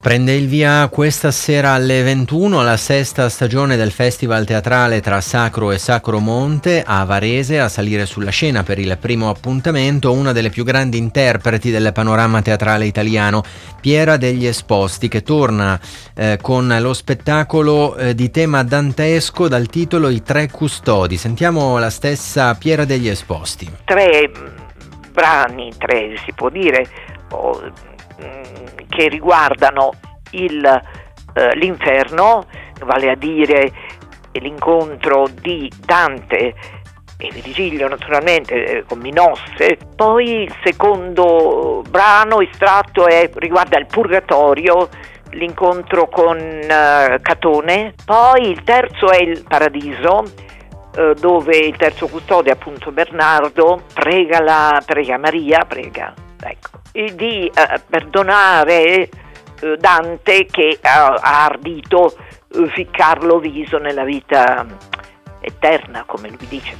Prende il via questa sera alle 21 la sesta stagione del Festival teatrale Tra Sacro e Sacromonte a Varese. A salire sulla scena per il primo appuntamento una delle più grandi interpreti del panorama teatrale italiano, Piera degli Esposti, che torna con lo spettacolo di tema dantesco dal titolo I Tre Custodi. Sentiamo la stessa Piera degli Esposti. Tre brani, si può dire, che riguardano l'inferno, vale a dire l'incontro di Dante e Virgilio naturalmente con Minosse. Poi il secondo brano estratto riguarda il Purgatorio, l'incontro con Catone. Poi il terzo è il Paradiso, dove il terzo custode, appunto Bernardo, prega Maria di perdonare Dante, che ha ardito ficcarlo viso nella vita eterna, come lui dice.